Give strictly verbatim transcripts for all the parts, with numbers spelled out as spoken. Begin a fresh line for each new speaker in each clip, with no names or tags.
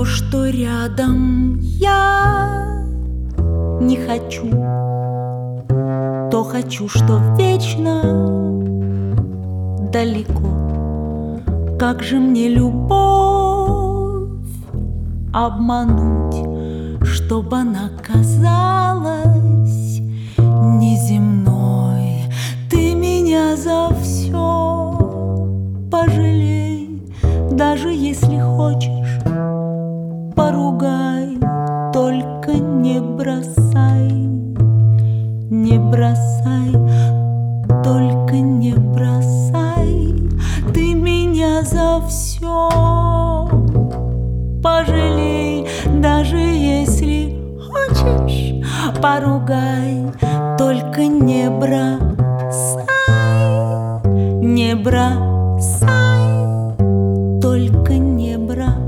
что рядом, я не хочу. То хочу, что вечно далеко. Как же мне любовь обмануть, чтобы она казалась неземной? Ты меня за все пожалей, даже если хочешь, поругай, только не бросай, не бросай, только не бросай. Ты меня за все пожалей, даже если хочешь, поругай, только не бросай, не бросай, только не бросай.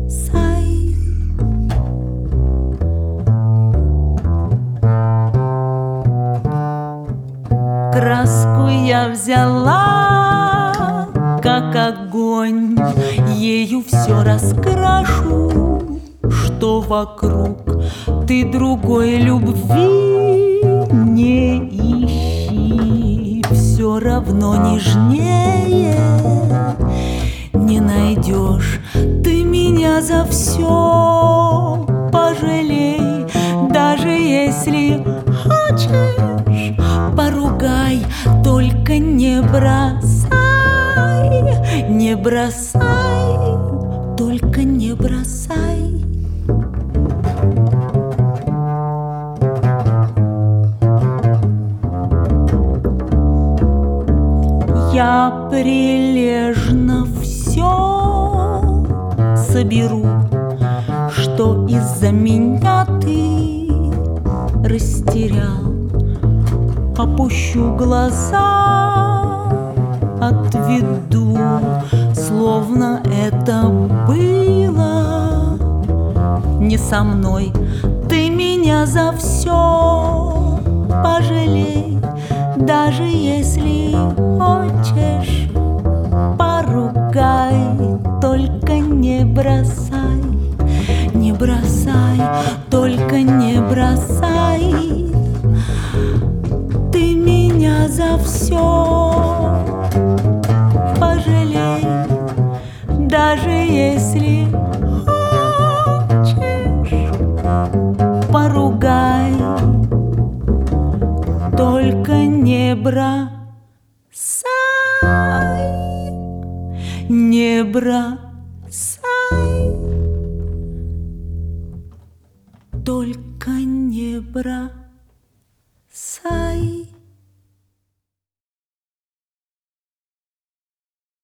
Краску я взяла, как огонь, ею все раскрашу, что вокруг. Ты другой любви не ищи, все равно нежнее не найдешь. Ты меня за все пожалей, даже если хочешь, поругай, только не бросай, не бросай, только не бросай. Я прилежно все соберу, что из-за меня ты растерял. Опущу глаза, отведу, словно это было не со мной. Ты меня за все пожалей, даже если хочешь, поругай, только не бросай, не бросай, только не бросай. Ты меня за все пожалей, даже если хочешь, поругай, только не бросай, не бросай, только не бросай.